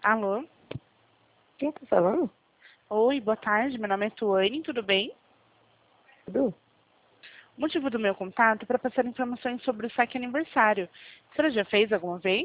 Alô? Quem tá falando? Oi, boa tarde. Meu nome é Tuane, tudo bem? Tudo? O motivo do meu contato é para passar informações sobre o saque aniversário. A senhora já fez alguma vez?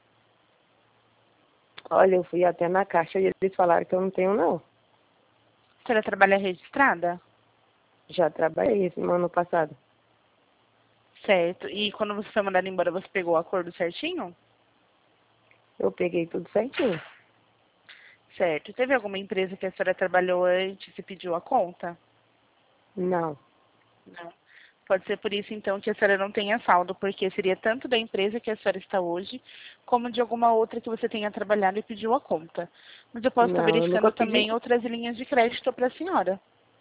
Olha, eu fui até na caixa e eles falaram que eu não tenho, não. A senhora trabalha registrada? Já trabalhei esse ano passado. Certo. E quando você foi mandada embora, você pegou o acordo certinho? Eu peguei tudo certinho. Certo. Teve alguma empresa que a senhora trabalhou antes e pediu a conta? Não. Não. Pode ser por isso, então, que a senhora não tenha saldo, porque seria tanto da empresa que a senhora está hoje, como de alguma outra que você tenha trabalhado e pediu a conta. Mas eu posso estar Não, eu nunca verificando pedi. também outras linhas de crédito para a senhora.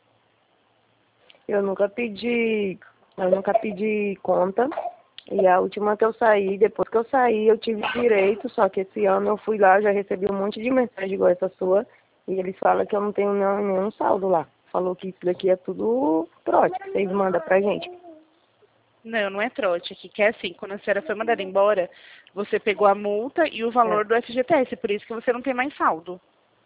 Eu nunca pedi. Eu nunca pedi conta. E a última que eu saí, depois que eu saí, eu tive direito, só que esse ano eu fui lá, já recebi um monte de mensagem igual essa sua, e eles falam que eu não tenho nenhum saldo lá. Falou que isso daqui é tudo trote, que vocês mandam pra gente. Não, não é trote aqui, que é assim, quando a senhora foi mandada embora, você pegou a multa e o É, valor do FGTS, por isso que você não tem mais saldo,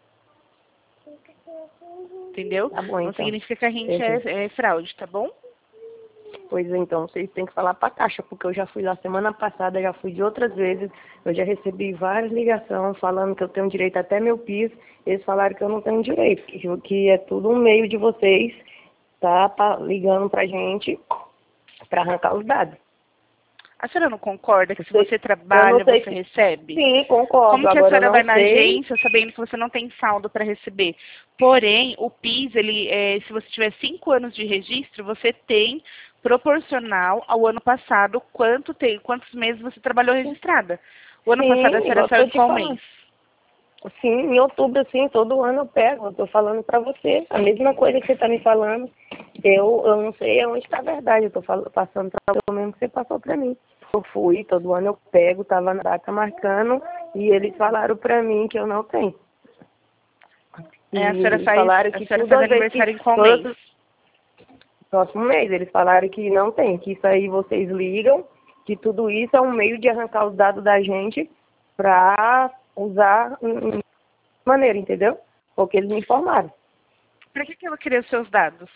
entendeu? tá bom Não então. significa que a gente Entendi. é fraude, tá bom? Pois então, vocês têm que falar para a Caixa, porque eu já fui lá semana passada, já fui de outras vezes, eu já recebi várias ligações falando que eu tenho direito até meu piso, eles falaram que eu não tenho direito, que é tudo um meio de vocês, tá ligando pra gente para arrancar os dados. A senhora não concorda que se você Eu não trabalha, sei você se... recebe? Sim, Como concordo, que a agora eu senhora vai não na sei. agência sabendo que você não tem saldo para receber? Porém, o PIS, se você tiver 5 anos de registro, você tem proporcional ao ano passado quantos meses você trabalhou registrada. O ano passado a Sim, senhora igual eu saiu tô de te qual mês? falando. Sim, em outubro, assim, todo ano eu pego, eu tô falando pra você, a mesma coisa que você tá me falando. Eu não sei onde está a verdade, eu tô passando para o mesmo que você passou para mim. Eu fui, todo ano eu pego, estava na data marcando, e eles falaram para mim que eu não tenho. É, E eles falaram a que senhora faz toda vez que, aniversário em qual mês? todo próximo mês, eles falaram que não tem, que isso aí vocês ligam, que tudo isso é um meio de arrancar os dados da gente para usar de maneira, entendeu? Porque eles me informaram. Para que ela queria os seus dados?